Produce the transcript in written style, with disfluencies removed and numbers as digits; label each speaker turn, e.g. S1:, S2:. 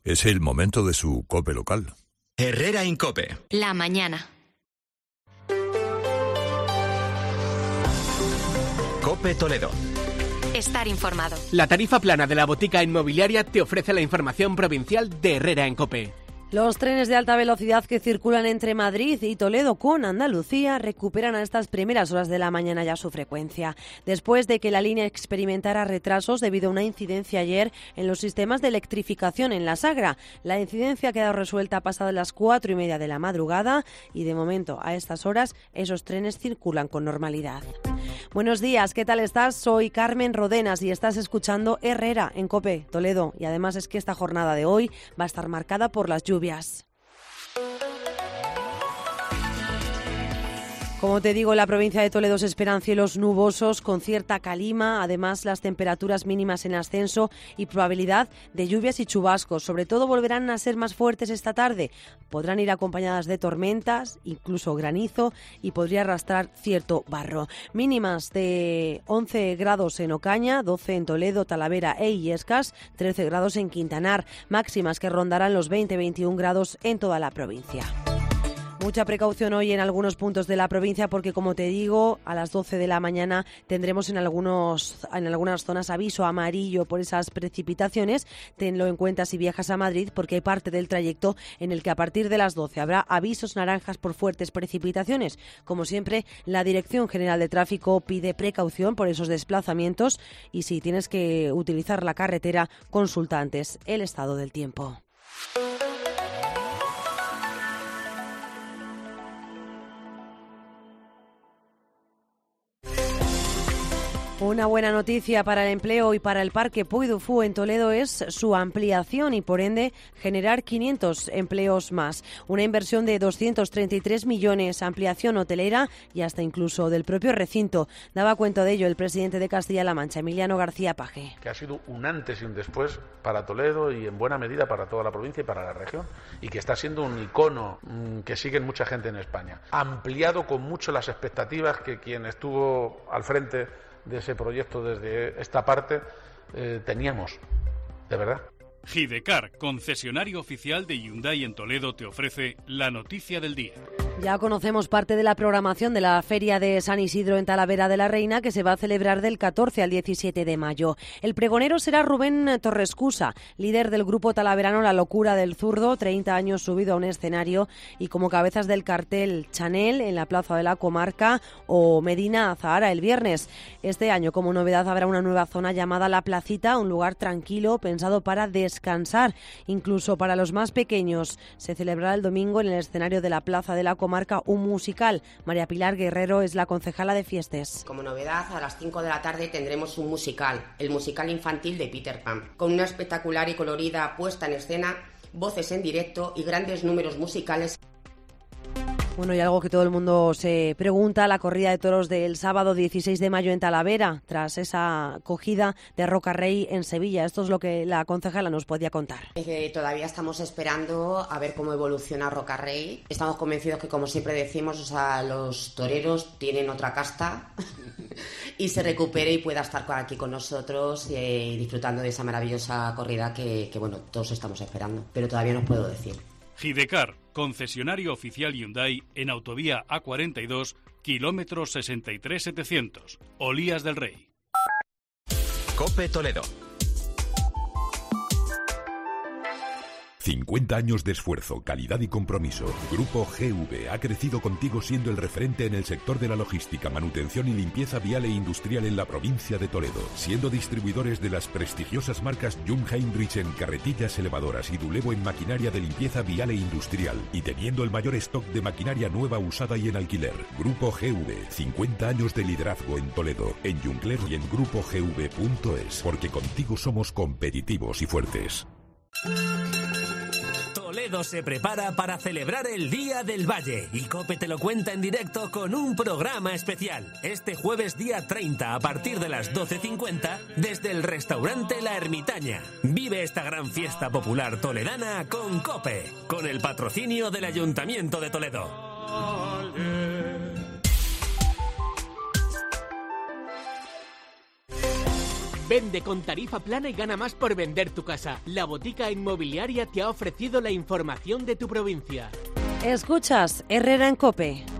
S1: Es el momento de su COPE local.
S2: Herrera en COPE.
S3: La mañana.
S2: COPE Toledo.
S3: Estar informado.
S4: La tarifa plana de la botica inmobiliaria te ofrece la información provincial de Herrera en COPE.
S5: Los trenes de alta velocidad que circulan entre Madrid y Toledo con Andalucía recuperan a estas primeras horas de la mañana ya su frecuencia, después de que la línea experimentara retrasos debido a una incidencia ayer en los sistemas de electrificación en la Sagra. La incidencia ha quedado resuelta pasadas las 4:30 de la madrugada y de momento a estas horas esos trenes circulan con normalidad. Buenos días, ¿qué tal estás? Soy Carmen Rodenas y estás escuchando Herrera en COPE Toledo, y además es que esta jornada de hoy va a estar marcada por las lluvias. Como te digo, en la provincia de Toledo se esperan cielos nubosos con cierta calima, además las temperaturas mínimas en ascenso y probabilidad de lluvias y chubascos. Sobre todo volverán a ser más fuertes esta tarde. Podrán ir acompañadas de tormentas, incluso granizo, y podría arrastrar cierto barro. Mínimas de 11 grados en Ocaña, 12 en Toledo, Talavera e Illescas, 13 grados en Quintanar. Máximas que rondarán los 20-21 grados en toda la provincia. Mucha precaución hoy en algunos puntos de la provincia porque, como te digo, a las 12 de la mañana tendremos en algunas zonas aviso amarillo por esas precipitaciones. Tenlo en cuenta si viajas a Madrid porque hay parte del trayecto en el que a partir de las 12 habrá avisos naranjas por fuertes precipitaciones. Como siempre, la Dirección General de Tráfico pide precaución por esos desplazamientos y si tienes que utilizar la carretera, consulta antes el estado del tiempo. Una buena noticia para el empleo y para el Parque Puy du Fou en Toledo es su ampliación y, por ende, generar 500 empleos más. Una inversión de 233 millones, ampliación hotelera y hasta incluso del propio recinto. Daba cuenta de ello el presidente de Castilla-La Mancha, Emiliano García Paje.
S6: Que ha sido un antes y un después para Toledo y en buena medida para toda la provincia y para la región. Y que está siendo un icono que siguen mucha gente en España. Ha ampliado con mucho las expectativas que quien estuvo al frente de ese proyecto desde esta parte teníamos, de verdad.
S7: Gidecar, concesionario oficial de Hyundai en Toledo, te ofrece la noticia del día.
S5: Ya conocemos parte de la programación de la Feria de San Isidro en Talavera de la Reina, que se va a celebrar del 14 al 17 de mayo. El pregonero será Rubén Torrescusa, líder del grupo talaverano La Locura del Zurdo, 30 años subido a un escenario, y como cabezas del cartel Chanel en la Plaza de la Comarca o Medina Azahara el viernes. Este año, como novedad, habrá una nueva zona llamada La Placita, un lugar tranquilo pensado para descansar, incluso para los más pequeños. Se celebrará el domingo en el escenario de la Plaza de la Comarca un musical. María Pilar Guerrero es la concejala de Fiestas.
S8: Como novedad, a las 5 de la tarde tendremos un musical, el musical infantil de Peter Pan, con una espectacular y colorida puesta en escena, voces en directo y grandes números musicales.
S5: Bueno, y algo que todo el mundo se pregunta, la corrida de toros del sábado 16 de mayo en Talavera, tras esa cogida de Rocarrey en Sevilla. Esto es lo que la concejala nos podía contar.
S8: Todavía estamos esperando a ver cómo evoluciona Rocarrey. Estamos convencidos que, como siempre decimos, los toreros tienen otra casta y se recupere y pueda estar aquí con nosotros disfrutando de esa maravillosa corrida que bueno, todos estamos esperando, pero todavía no os puedo decir.
S7: Gidecar, concesionario oficial Hyundai en autovía A42, kilómetro 63700, Olías del Rey.
S2: COPE Toledo.
S9: 50 años de esfuerzo, calidad y compromiso. Grupo GV ha crecido contigo siendo el referente en el sector de la logística, manutención y limpieza vial e industrial en la provincia de Toledo, siendo distribuidores de las prestigiosas marcas Jung Heinrich en carretillas elevadoras y Dulevo en maquinaria de limpieza vial e industrial, y teniendo el mayor stock de maquinaria nueva, usada y en alquiler. Grupo GV, 50 años de liderazgo en Toledo, en Juncler y en grupogv.es, porque contigo somos competitivos y fuertes.
S10: Toledo se prepara para celebrar el Día del Valle y COPE te lo cuenta en directo con un programa especial. Este jueves día 30 a partir de las 12:50 desde el restaurante La Ermitaña. Vive esta gran fiesta popular toledana con COPE, con el patrocinio del Ayuntamiento de Toledo.
S4: Vende con tarifa plana y gana más por vender tu casa. La Botica Inmobiliaria te ha ofrecido la información de tu provincia.
S5: Escuchas Herrera en COPE.